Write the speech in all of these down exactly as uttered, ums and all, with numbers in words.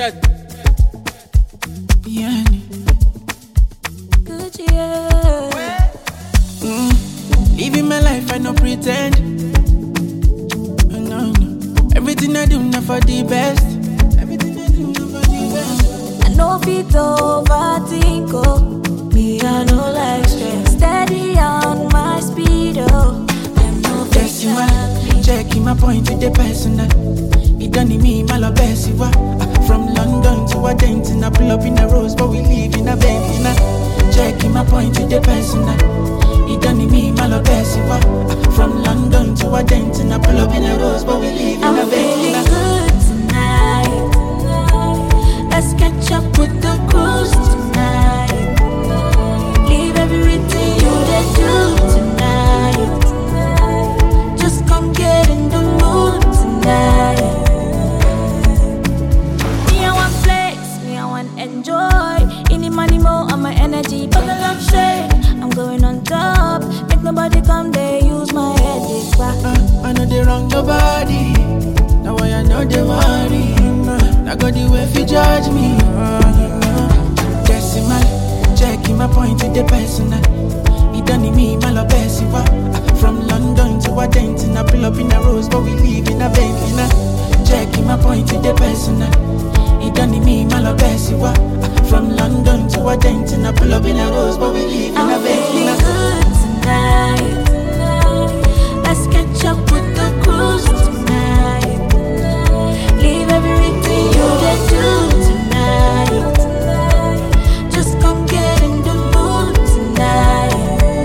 Check. Yeah. Good, yeah. Mm. Living my life, I no pretend. Oh, no, no. Everything I do, not for the best. Everything I do, not for the best. I know fit overthink, oh. Me, I know like stress. Steady on my speed, oh. Them no Yes, you are. Checking my point with the personal. It done in me, my love, best you are. From London to Argentina, pull up in a rose, but we live in a Bentley now. Checking my point with the personal. It done in me, my love, best you are. From London to Argentina, pull up in a rose, but we live in I'm a Bentley feeling now. good tonight. Let's catch up with the cruise tonight. Leave everything you did do tonight. Just come get in the mood tonight. Me, I want flex, me, I want enjoy. Any money more on my energy, but I love shade. I'm going on top, make nobody come there, use my headache back. Uh, I know they wrong nobody. Now I know they worry. Uh, now got the way if you judge me. Uh, Guessing my, checking my point with the personal. It done in me, my love, best you are. Uh, From London to Argentina, pull up in a rose, but we live in a Bentley now. Checking my point with the personal. It done in me, my love, best you are. Uh, From London to Argentina, pull up in a rose, but we live in a I'm Bentley feeling now. good tonight. Let's catch up with the cruise tonight. Leave everything you did do tonight. Just come get in the mood tonight.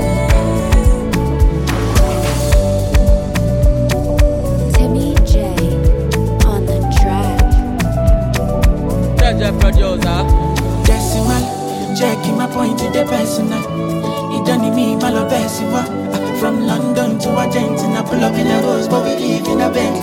Timmy J on the track. Judge producer. Decimal, checking my point with the personal. It done in me, my love, best you are. Uh, From London to Argentina, pull up in a rose, but we live in a Bentley.